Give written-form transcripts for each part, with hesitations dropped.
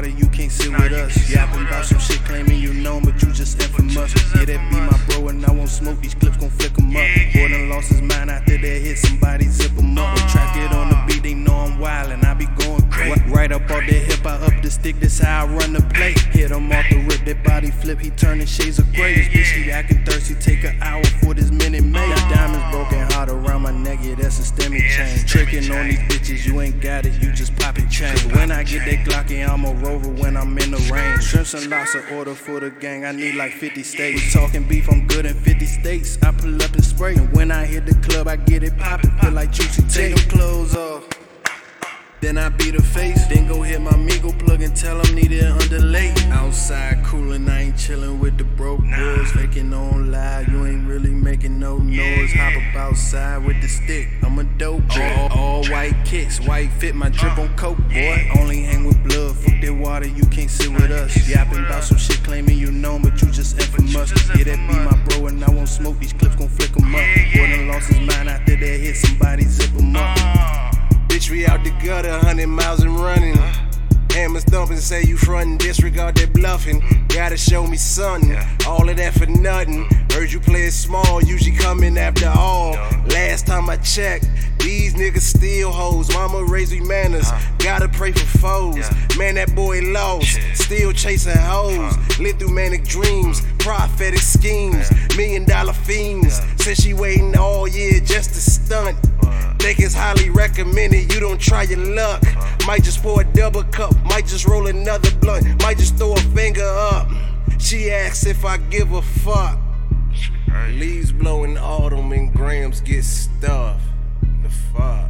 water, you can't sit with us. Yapping about some shit, claiming you know, but you just infamous. Yeah, that be my bro, and I won't smoke. These clips gon' flick him up. Boy done lost his mind after that hit, somebody zip him up. When track it on the beat, they know I'm wildin', I be going crazy. Right up off the hip, I up the stick, that's how I run the play. Hit him off the rip, that body flip, he turning shades of gray. This bitch, he acting thirsty, take an hour for this minute made. Diamonds broken heart around my neck, yeah, that's a stemmy chain. Tricking on these bitches, you ain't got it, you just poppin' chain. When I get that Glocky, I'm a rover when I'm in the rain. Shrimps and lobster order for the gang, I need like 50 steaks. We talking beef, I'm good in 50 states. I pull up and spray, and when I hit the club, I get it poppin', feel like Juicy. Take them clothes off, then I beat her face. Then go hit my Migo plug and tell him need it underlay. Outside coolin', I ain't chillin' with the broke boys. Faking on live, you ain't really making no noise. Hop up outside with the stick, I'm a dope boy. All white kicks, white fit, my drip on coke, boy. Only hang with blood, fuck that water, you can't sit with us. Yapping about some shit, claiming you know, but you just infamous. Yeah, that be my bro, and I won't smoke. These clips gon' flick him up. Boy done lost his mind after that hit, somebody zip him up. Bitch, we out the gutter, 100 miles and running. Hammers thumping, say you frontin', disregard that bluffing. Gotta show me something, all of that for nothing. Heard you play it small, usually coming after all. Last time I checked, these niggas still hoes. Mama raised me manners, gotta pray for foes. Man, that boy lost, still chasing hoes. Lived through manic dreams, prophetic schemes. $1 million fiends, said she waiting all year just to stunt. Think it's highly recommended, you don't try your luck. Might just pour a double cup, might just roll another blunt, might just throw a finger up. She asks if I give a fuck. Leaves blow in autumn and grams get stuffed. The fuck?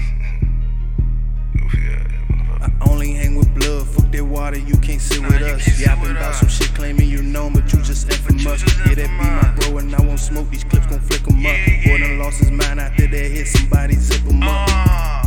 I only hang with blood, fuck that water, you can't sit with us. Yapping about some shit, claiming you know, but you just infamous. Yeah, that be my bro, and I won't smoke. These clips gon' flick him up. Boy done lost his mind after that hit, somebody zip him up.